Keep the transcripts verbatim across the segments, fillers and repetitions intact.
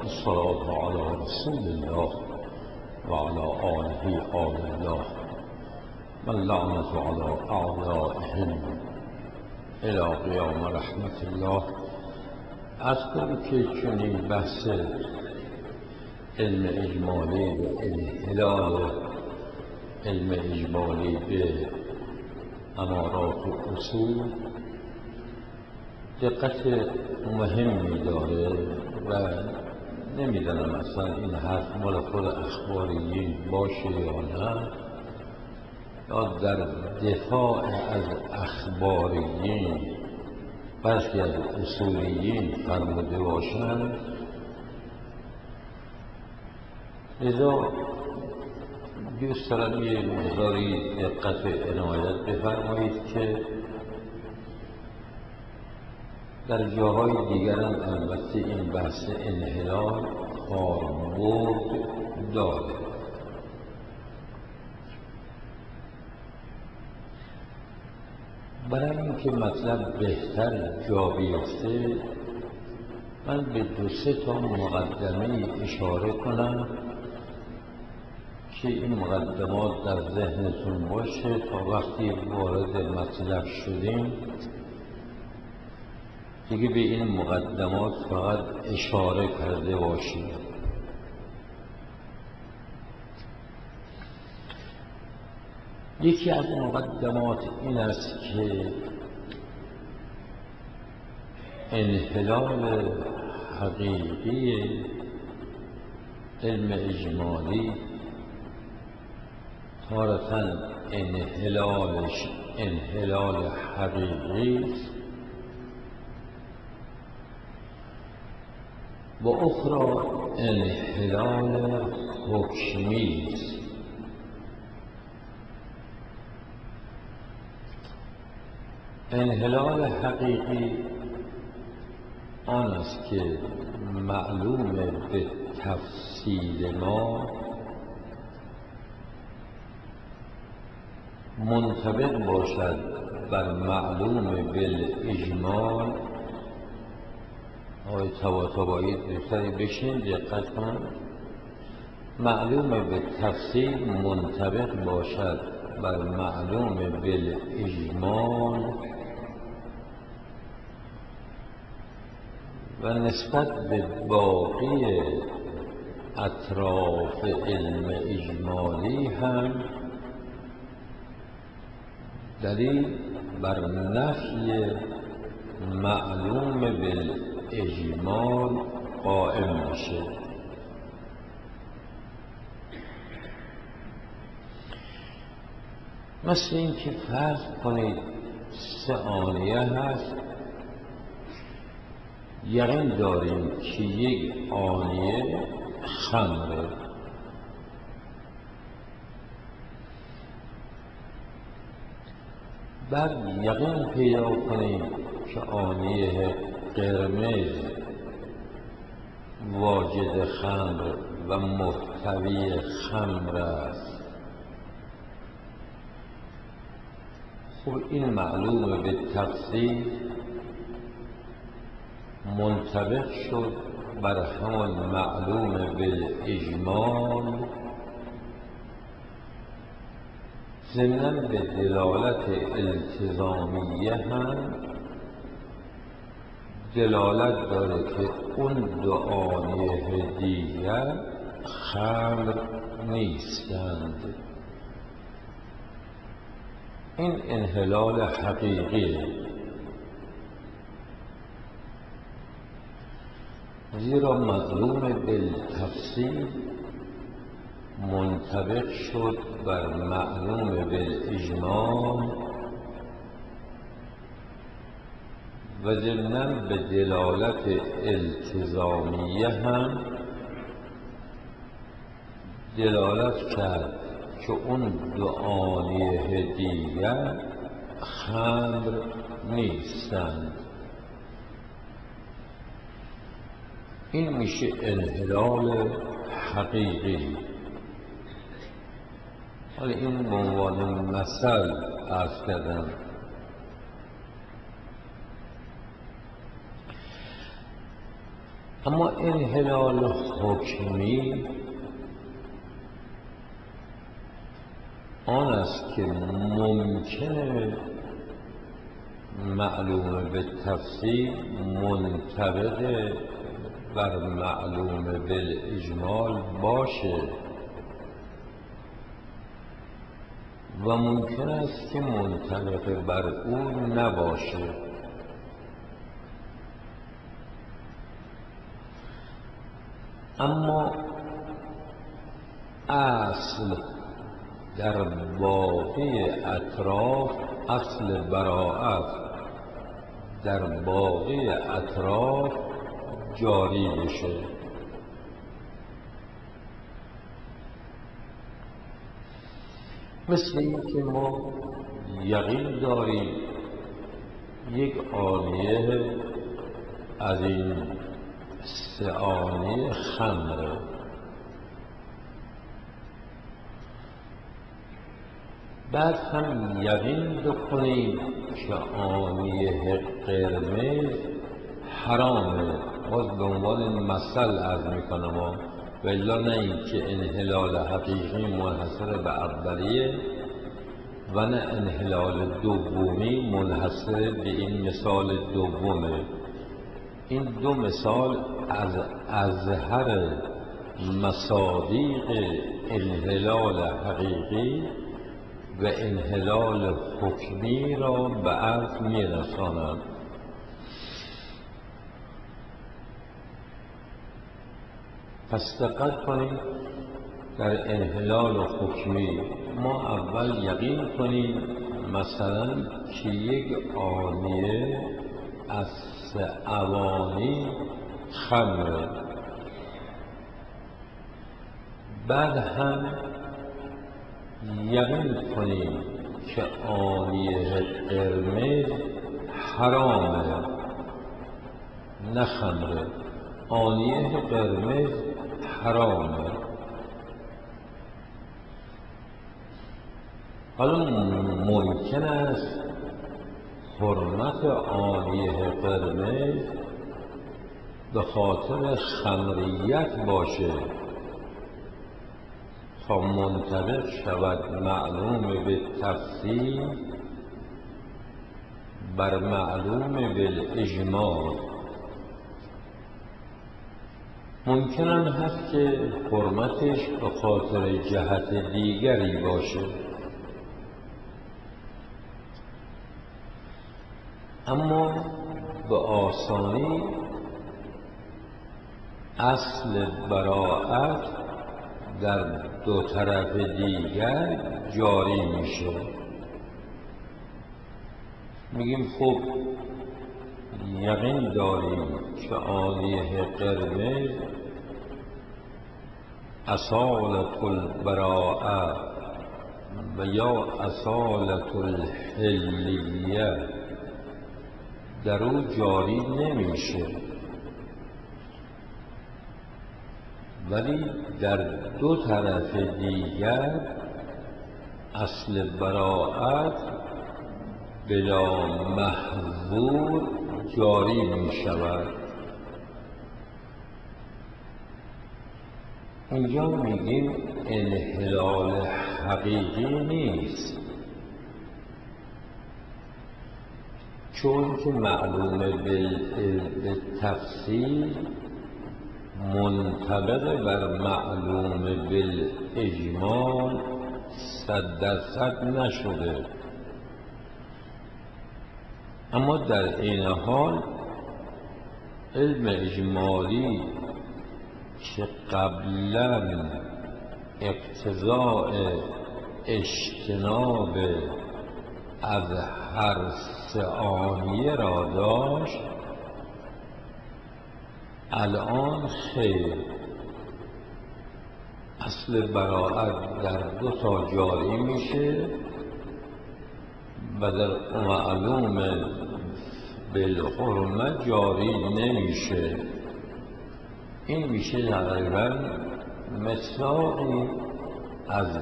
الصلاة على رسول الله وعلى آله آل الله واللعنة على أعدائهم إلى قیام رحمت الله. از کنم که چنین بحث علم اجمالی و انحلال علم اجمالی به امارات و اصول دقت مهمی داره و نمیدانم اصلا این حرف مال خود اخباریین باشه یا نه، یا در دفاع از اخباریین برخی از اصولیین فرموده باشند. لذا دوست دارم یه مقداری دقت عنایت بفرمایید که در جاهای دیگر هم البته این بحث انحلال کاربرد داره. برای اینکه مطلب بهتر جا بیفته من به دو سه تا مقدمه اشاره کنم که این مقدمات در ذهنتون باشه تا وقتی وارد مطلب شدیم دیگه به این مقدمات فقط اشاره کرده باشیم. یکی از مقدمات این است که انحلال حقیقی علم اجمالی تارةً انحلالش انحلال حقیقی است و اخرى انحلال حکمی است. انحلال حقیقی آن است که معلوم به تفصیل ما منطبق باشد بر معلوم بالاجمال. آقای طباطبایی بهتری بشین دقت کن. معلوم به تفصیل منطبق باشد بر معلوم بالاجمال و نسبت به باقی اطراف علم اجمالی هم دلیل بر نفی معلوم بالاجمال قائم میشه. مثل این که فرض کنید سه آنیه هست، یقین داریم که یک آنیه خمره، بعد یقین پیدا کنیم که آنیه قرمز واجد خمر و محتوی خمر است. خب این معلوم به تفصیل منطبق شد بر همان معلوم بالاجمال، ضمناً به دلالت التزامیه هم دلالت داره که اون دو آنیه دیگر خمر نیستند. این انحلال حقیقی، زیرا معلوم بالتفصیل منطبق شد بر معلوم بالاجمال و ضمناً به دلالت التزامیه هم دلالت کرد که اون دو آنیه دیگر خمر نیستند. این میشه انحلال حقیقی. حالا این به عنوان مثل عرض کردم. اما انحلال حکمی آن است که ممکنه معلوم به تفصیل منطبق بر معلوم بالاجمال باشه و ممکن است که منطبق بر او نباشه. اما اصل در باقی اطراف، اصل براءت در باقی اطراف جاری بشه. مثل این که ما یقین داریم یک آنیه از این سه آنیه خمره، بعد هم یقین بکنیم که آنیه قرمز حرامه. باز به عنوان مثل عرض میکنم و الا نه این که انحلال حقیقی منحصر به اولیه و نه انحلال دومی منحصر به این مثال دومه. این دو مثال از اظهر مصادیق انحلال حقیقی و انحلال حکمی را به عرض میرسانند. پس دقت کنید، در انحلال حکمی ما اول یقین کنیم مثلا که یک آنیه از سه اوانی خمره، بعد هم یقین کنیم که آنیه قرمز حرامه نه خمره. آنیه قرمز حرامه. حالا ممکن است حرمت آنیه قرمز به خاطر خمریت باشه تا منطبق شود معلوم به تفصیل بر معلوم بالاجمال. ممکن هم هست که حرمتش به خاطر جهت دیگری باشه. اما به آسانی اصل براءت در دو طرف دیگر جاری میشه. میگیم خب یقین داریم که آنیه قرمز اصالت البراءه و یا اصالت الحلیه در او جاری نمیشه، ولی در دو طرف دیگر اصل براءت بلا محظور جاری می شود. اینجا میگیم انحلال حقیقی نیست، چون که معلوم به تفصیل منطبق بر معلوم بالاجمال صد درصد نشده. اما در این حال علم اجمالی که قبلا اقتضاء اجتناب از هر سه آنیه را داشت، الان خیر، اصل براءت در دو تا جاری میشه و در معلوم بالحرمه جاری نمیشه. این میشه تقریبا مثالی از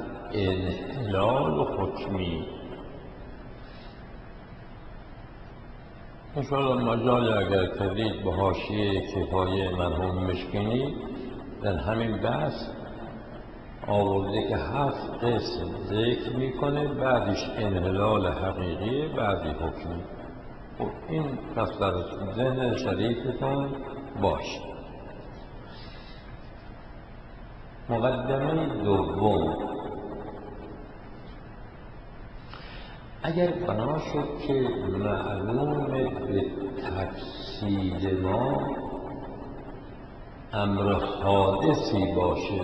انحلال حکمی. انشاءالله مجال اگر کردید به حاشیه کفایه مرحوم مشکینی در همین بحث آورده که هفت قسم ذکر میکنه، بعدش انحلال حقیقی، بعدی حکمی. خب این پس در ذهن شریفتان باشه. مقدمه دوم، اگر بنا شد که معلوم به تفسیر ما امر حادثی باشه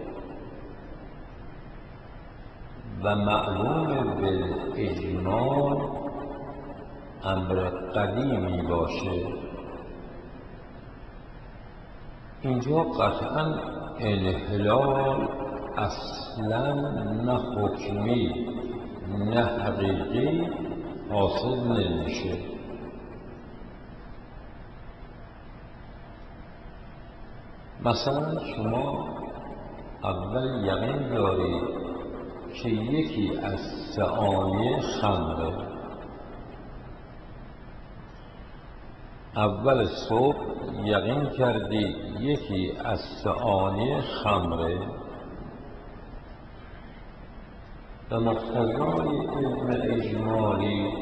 و معلوم به اجمال امر قدیمی باشه، اینجا قطعا انحلال اصلا نه حکمی نه حقیقی حاصل نمیشه. مثلا شما اول یقین دارید که یکی از سعانی خمره، اول صبح یقین کردی یکی از سعانی خمره و مقتضای علم اجمالی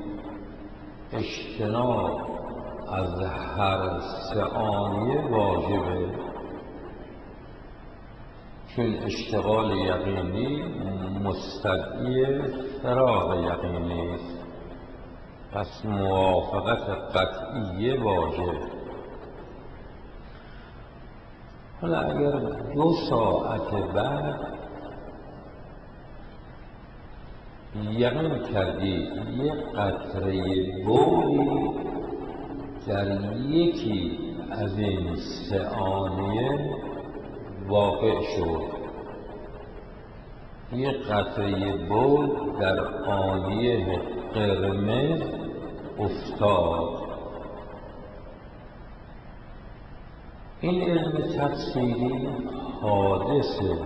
اجتناب از هر سعانی واجبه، چون اشتغال یقینی مستدعی فراغ یقینی است، پس موافقت قطعی واجب. حالا اگر دو ساعت بعد یقین کردی یک قطره بولی در یکی از این سعانیه واقع شد، یک قطره بول در آنیه قرمز افتاد، این علم تفسیری حادثه،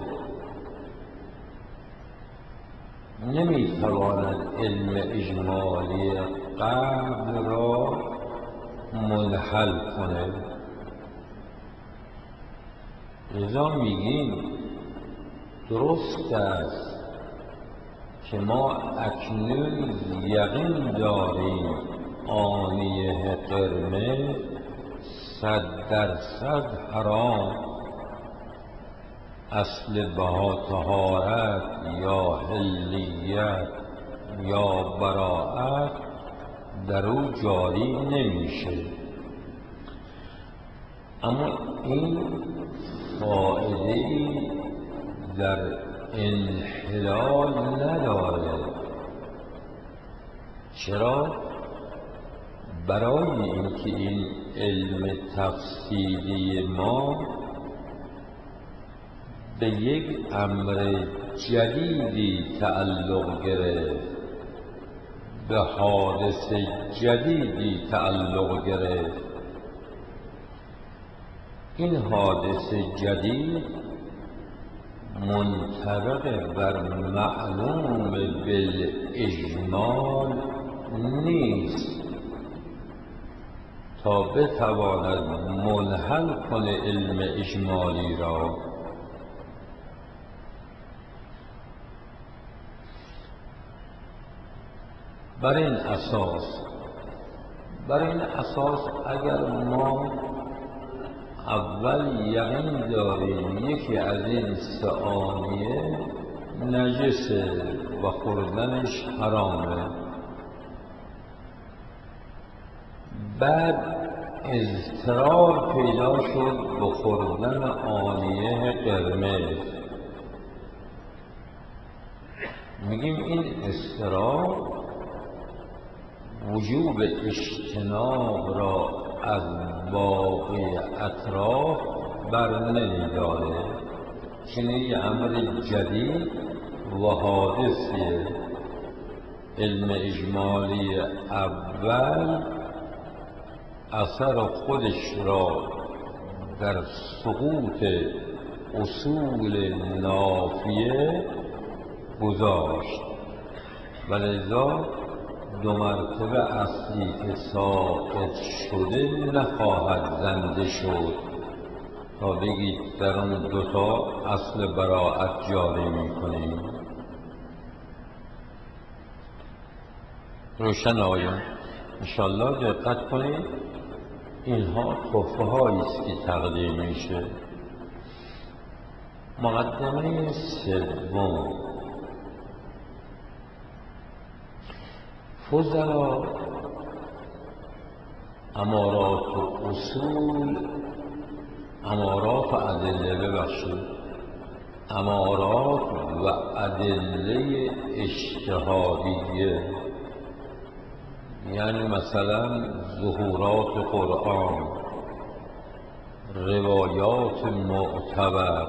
نمیتواند علم اجمالی قبل را منحل کنه. لذا میگیم درست است که ما اکنون یقین داریم آنیه قرمز صد درصد حرام، اصل بها طهارت یا حلیت یا براءت در او جاری نمیشه، اما این فائده ای در انحلال نداره. چرا؟ برای اینکه این علم تفسیری ما به یک امر جدیدی تعلق گرفت، به حادث جدیدی تعلق گرفت. این حادث جدید منطبق بر معلوم بالاجمال نیست تا بتواند منحل کنه علم اجمالی را. بر این اساس بر این اساس اگر ما اول یقین داریم یکی از این سعانیه نجسه و خوردنش حرامه، بعد اضطرار پیدا شد به خوردن آنیه قرمز، میگیم این اضطرار وجوب اجتناب را از باقی اطراف بر نمی‌داره، چون یه امر جدید و حادثیه. علم اجمالی اول اثر خودش را در سقوط اصول نافیه گذاشت و لذا دو مرتبه اصلی که ساقط شده نخواهد زنده شد تا بگید در اون دوتا اصل براءت جاری میکنیم. روشن آیا؟ انشالله دقت کنید، اینها تحفه هایی است که تقدیم میشه. مقدمه سوم، فضلا امارات و اصول، امارات و ادله، ببخشید امارات و ادله اجتهادیه، یعنی مثلا ظهورات قرآن، روایات معتبر،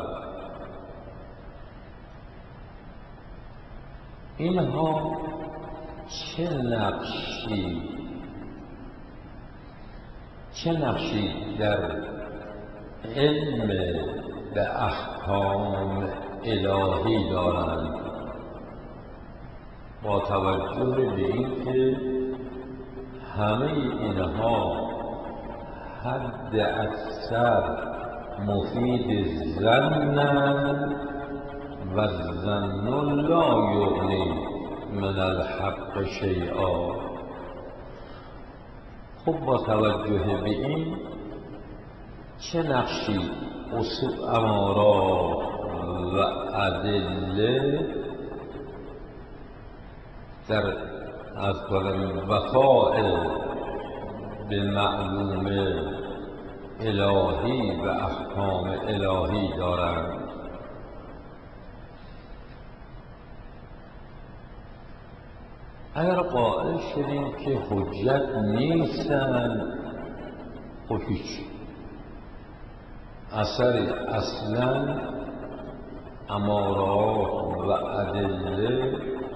اینها چه نقشی چه نقشی در علم به احکام الهی دارند، با توجه به اینکه همه اینها حد اکثر مفید ظنن و الظن لا یغنی من الحق شیئا. خب با توجه به این چه نقشی اصول امارات و ادله در از کنم وفاء به معلوم الهی و احکام الهی دارند؟ اگر قائل شدیم که حجت نیستند، خب هیچ اثری اصلا امارات و ادله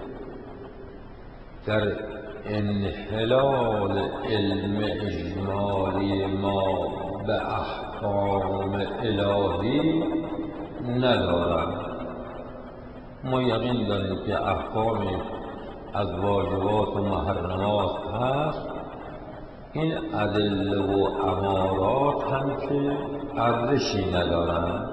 در انحلال علم اجمالی ما به احکام الهی ندارند. ما یقین داریم که احکام از واجبات و محرمات هست، این ادله و امارات هم که ارزشی ندارند.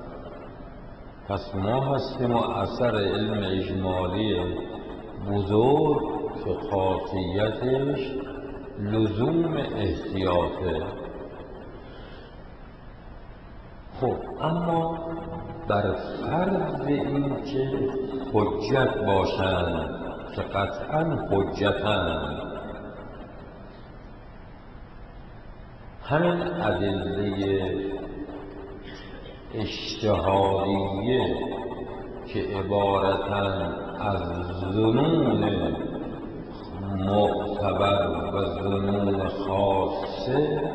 پس ما هستیم و اثر علم اجمالی بزرگ که خاصیتش لزوم احتیاطه. خب اما بر فرض این که حجت باشند که قطعا حجتند، همین ادله اجتهادیه که عبارتند از ظنون معتبر و ظنون خاصه،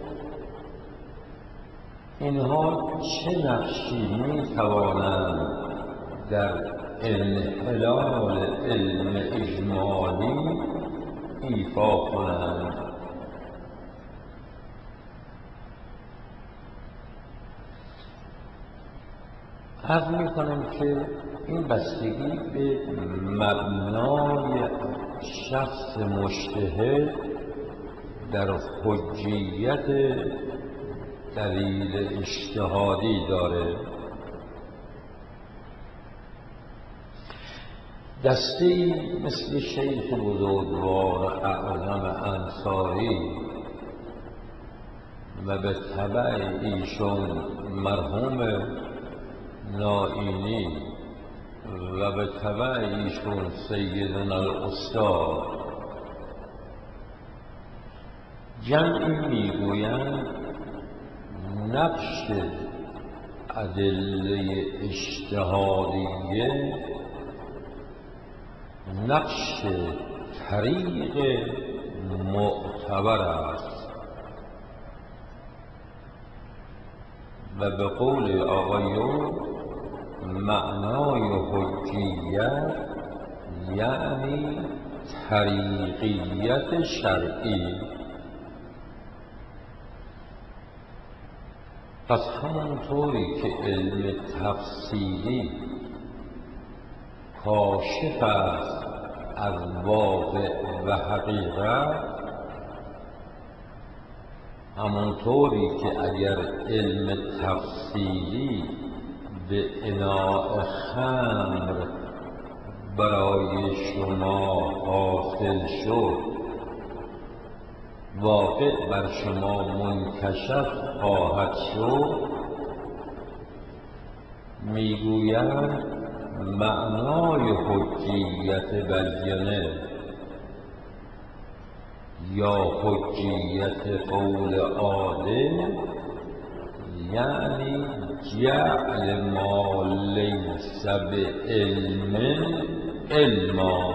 اینها چه نقشی می توانند در انحلال علم اجمالی ایفا کنند؟ عرض می کنم که این بستگی به مبنای شخص مجتهد در حجیت دلیل اجتهادی داره. دسته‌ای مثل شیخ بزرگوار اعظم انصاری و به تبع ایشون مرحوم نائینی و به تبع ایشون سیدنا الاستاد، جمعی میگویند نقش ادله اجتهادیه نقش طریق معتبر است و به قول آقایون معنای حجیت یعنی طریقیت شرعی. پس همونطوری که علم تفصیلی کاشف است از واقع و حقیقت، همونطوری که اگر علم تفصیلی به اناء خمر برای شما حاصل شد، واقع بر شما منکشف خواهد شد، میگویند معنای حجیت بیانه یا حجیت قول عادل یعنی جعل ما لیس بعلم علما.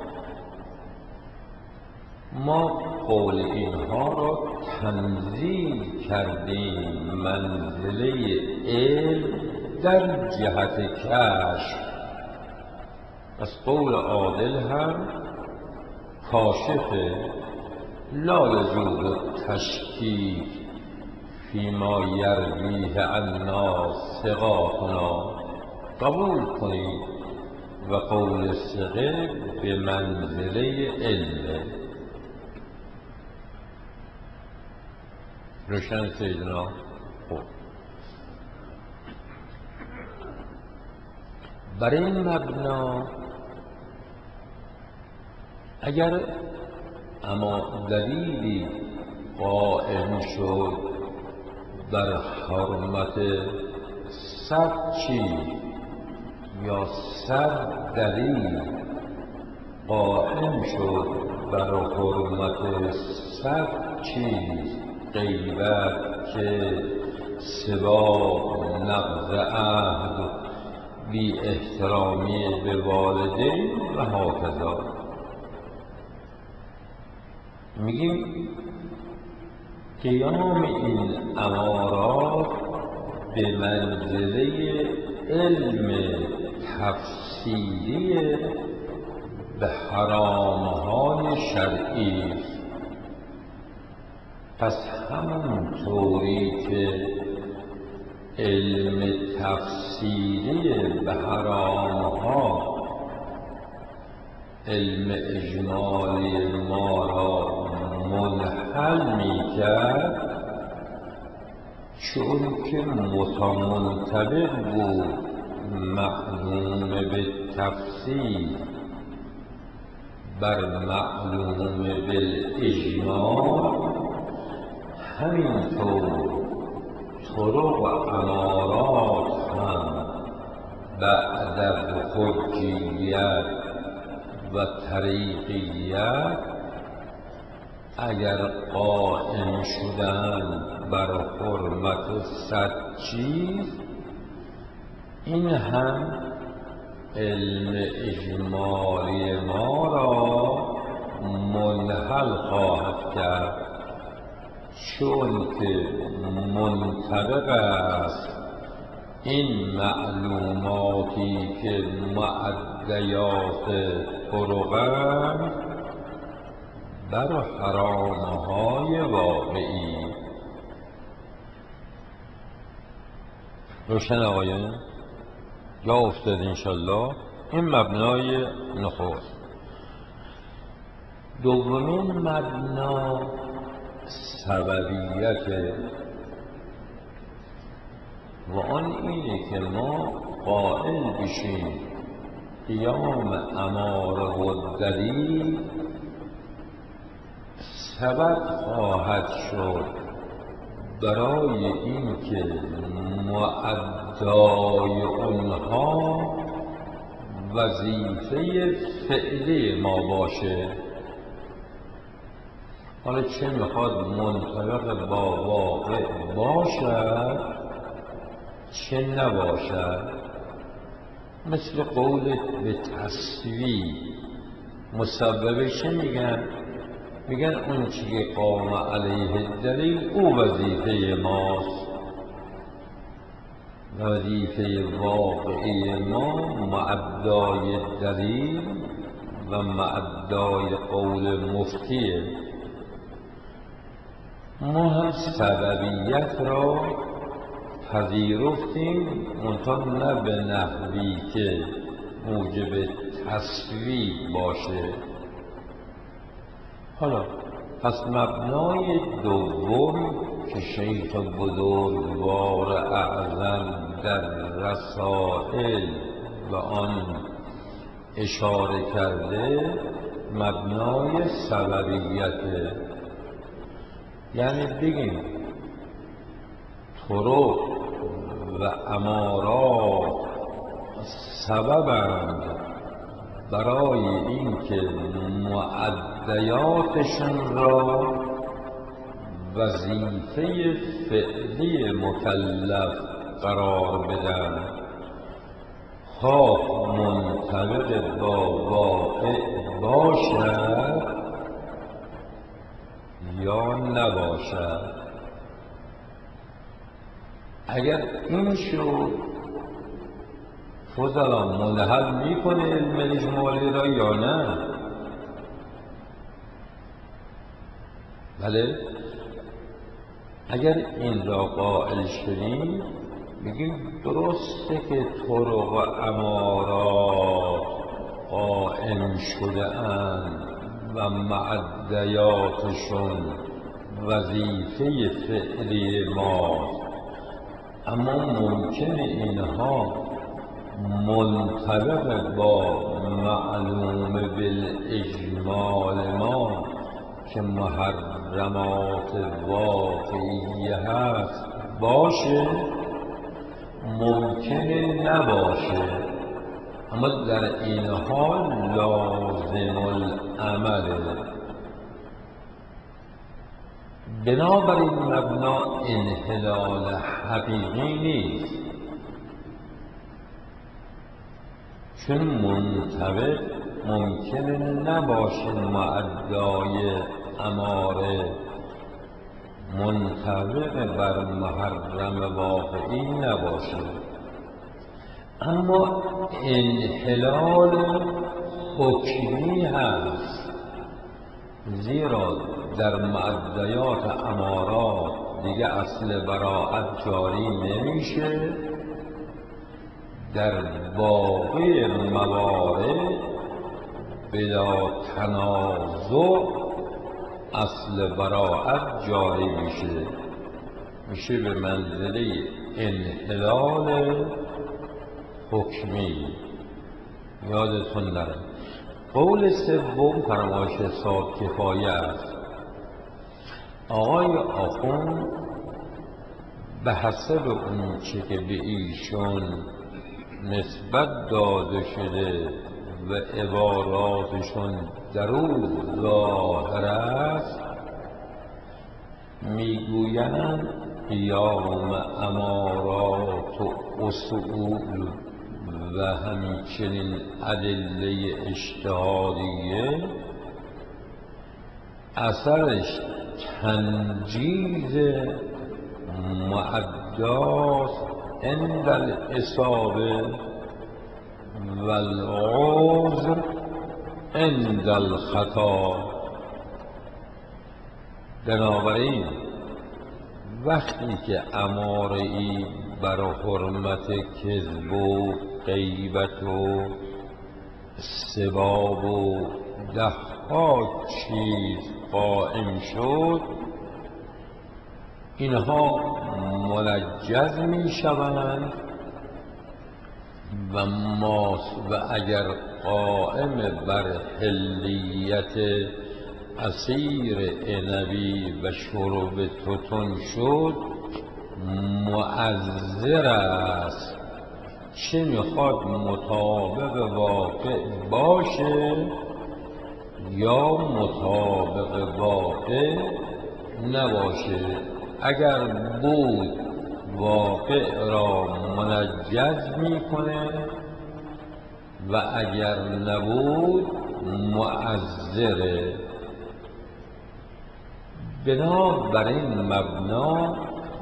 ما قول اینها را تنزیل کردیم منزله علم در جهت کشف. پس قول عادل هم کاشفه، لا یجوز تشکیک فیما یرویه عنا ثقاتنا، قبول کنید و قول ثقه به منزله علم. روشن سیدنا؟ خب بر این مبنا اگر اما دلیلی قائم شد بر حرمت صد چیز یا صد دلیل قائم شد بر حرمت صد چیز، غیبت که سباب، نقض عهد، بی احترامی به والدین و هاکذا، میگیم قیام این امارات به منزله علم تفصیلی به حرامهای شرعی. پس همونطوری که علم تفصیلی به حرامها علم اجمالی ما را منحل می کرد، چون که متمنطبق بود معلوم به تفصیل بر معلوم بالاجمال، همینطور طرق و امارات هم بعد از حجیت و طریقیت اگر قائم شدن بر حرمت صد چیز، این هم علم اجمالی ما را منحل خواهد کرد، چون که منطبق است این معلوماتی که معدیات طرقند بر حرامهای واقعی. روشن آقایان؟ جا افتاد انشالله. این مبنای نخست. دومین مبنا سببیت، و آن اینه که ما قائل بشیم قیام اماره و دلیل سبب خواهد شد برای این که معدای اونها وظیفه فعلی ما باشه. حالا چه میخواد منطبق با واقع باشد چه نباشد، مثل قول به تصویب مسببه چه میگن؟ میگن اون چی که قام علیه دلیل او وظیفه ماست، وظیفه واقعی ما معدای دلیل و معدای قول مفتیه. ما هم سببیت را پذیرفتیم، منتها نه به نحوی که موجب تصویب باشه. حالا پس مبنای دوم که شیخ بزرگوار اعظم در رسائل و آن اشاره کرده مبنای سببیته. یعنی بگیم طرق و امارات سببند برای اینکه مؤدیاتشون را وظیفه فعلی مکلف قرار بدن، خواه منطبق با واقع باشد یا نباشد. اگر این شد فضلا منحل میکنه علم اجمالی را یا نه؟ بله، اگر این را قائل شدیم میگیم درسته که طرق و امارات قائم شده اند و معدیاتشون وظیفه فعلی ما، اما ممکنه اینها منطبق با معلوم بالاجمال ما که محرمات واقعیه هست باشه، ممکنه نباشه، اما در این حال لازم العمله. بنابراین مبنا انحلال حقیقی نیست، چون منطبق ممکنه نباشه معدای اماره منطبق بر محرم واقعی نباشه، اما انحلال حکمی هست، زیرا در معدیات امارات دیگه اصل براءت جاری نمیشه، در باقی موارد بلا تنازع اصل براءت جاری میشه، میشه به منزله انحلال حکمی. یادتون نره قول سوم فرمایش حساب کفایه است. آقای آخوند به حسب اون چه که به ایشون نسبت داده شده و عباراتشون در او ظاهر است، میگویند قیام امارات و اصول و همچنین ادله اجتهادیه اثرش تنجیز معدات عند الاصابه و العذر عند الخطا. بنابراین وقتی که اماره‌ای بر حرمت کذب و غیبت و سباب و ده ها چیز قائم شد، اینها منجز می شوند و ما و اگر قائم بر حلیت عصیر عنبی و شرب توتون شد معذر است، چه میخواد مطابق واقع باشه یا مطابق واقع نباشه. اگر بود واقع را منجز میکنه و اگر نبود معذره. بنابراین مبنا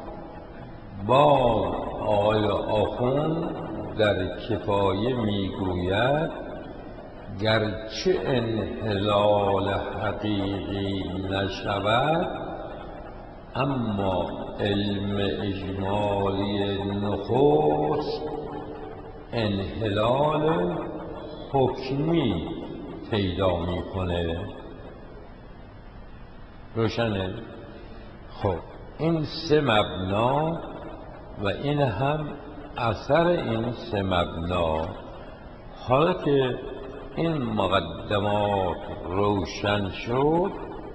با آقای آخوند در کفایه میگوید گرچه انحلال حقیقی نشود، اما علم اجمالی نخست انحلال حکمی پیدا میکنه. روشنه؟ خب این سه مبنا و این هم اثر این سه مبنا. حالا که این مقدمات روشن شد،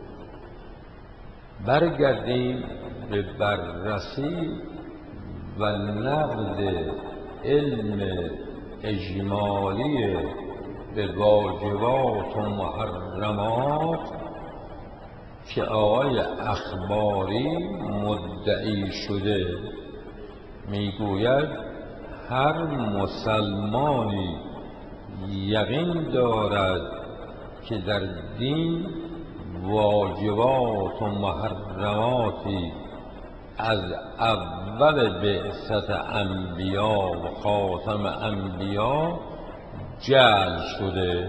برگردیم به بررسی و نقد علم اجمالی به واجبات و محرمات که آقای اخباری مدعی شده. میگوید هر مسلمانی یقین دارد که در دین واجبات و محرماتی از اول بعثت انبیا و خاتم انبیا جعل شده.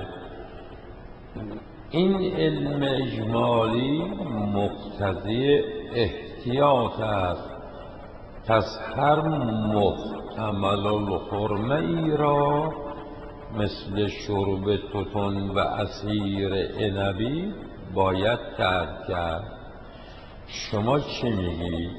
این علم اجمالی مقتضی احتیاط است، پس هر محتمل الحرمه ای را مثل شرب توتون و عصیر عنبی باید ترک کرد. شما چی میگی؟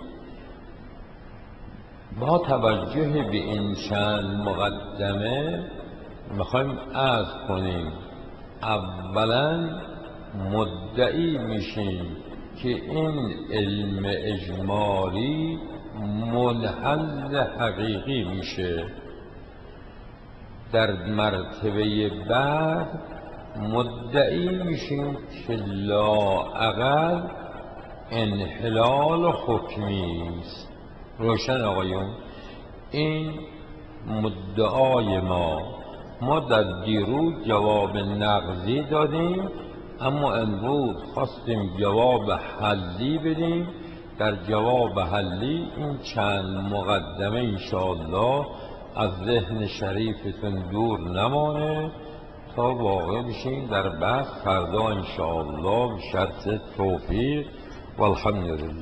با توجه به این چند مقدمه میخوایم عرض کنیم اولا مدعی میشیم که این علم اجمالی منحل حقیقی میشه. در مرتبه بعد مدعی میشیم که لااقل انحلال حکمی است. روشن آقایون؟ این مدعای ما. ما در دیروز جواب نقضی دادیم، اما امروز خواستیم جواب حلی بدیم. در جواب حلی این چند مقدمه انشاءالله از ذهن شریفتون دور نمانه تا واقع بشیم در بحث فردا انشاءالله به شرط توفیق و الحمدلله.